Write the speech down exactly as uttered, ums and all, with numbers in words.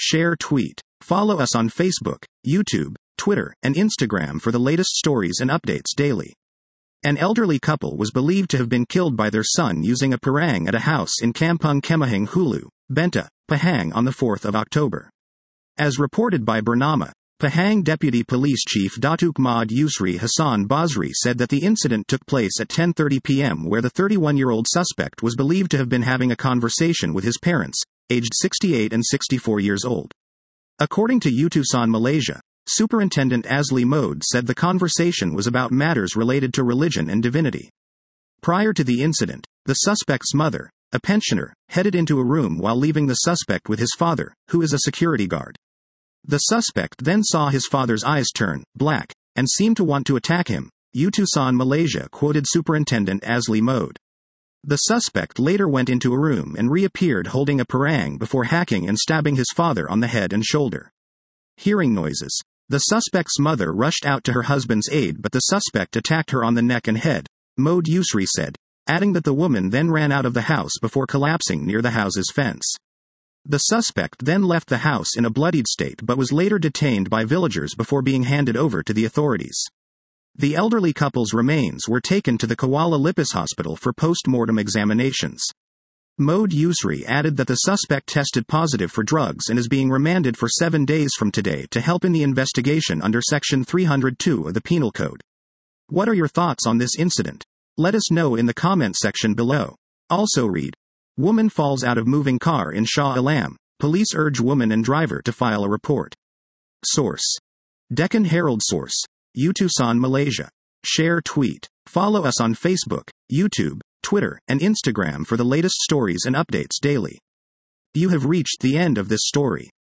share, tweet. Follow us on Facebook, YouTube, Twitter, and Instagram for the latest stories and updates daily. An elderly couple was believed to have been killed by their son using a parang at a house in Kampung Kemahing Hulu, Benta, Pahang on the fourth of October. As reported by Bernama, Pahang Deputy Police Chief Datuk Mahd Yusri Hassan Basri said that the incident took place at ten thirty p.m. where the thirty-one-year-old suspect was believed to have been having a conversation with his parents, aged sixty-eight and sixty-four years old. According to Utusan Malaysia, Superintendent Azli Mode said the conversation was about matters related to religion and divinity. Prior to the incident, the suspect's mother, a pensioner, headed into a room while leaving the suspect with his father, who is a security guard. The suspect then saw his father's eyes turn black and seemed to want to attack him, Utusan Malaysia quoted Superintendent Azli Mode. The suspect later went into a room and reappeared holding a parang before hacking and stabbing his father on the head and shoulder. Hearing noises, the suspect's mother rushed out to her husband's aid, but the suspect attacked her on the neck and head, Mode Yusri said, adding that the woman then ran out of the house before collapsing near the house's fence. The suspect then left the house in a bloodied state but was later detained by villagers before being handed over to the authorities. The elderly couple's remains were taken to the Kuala Lumpur Hospital for post-mortem examinations. Mode Yusri added that the suspect tested positive for drugs and is being remanded for seven days from today to help in the investigation under Section three hundred two of the Penal Code. What are your thoughts on this incident? Let us know in the comment section below. Also read, woman falls out of moving car in Shah Alam, police urge woman and driver to file a report. Source: Deccan Herald. Source: Utusan Malaysia. Share, tweet. Follow us on Facebook, YouTube, Twitter, and Instagram for the latest stories and updates daily. You have reached the end of this story.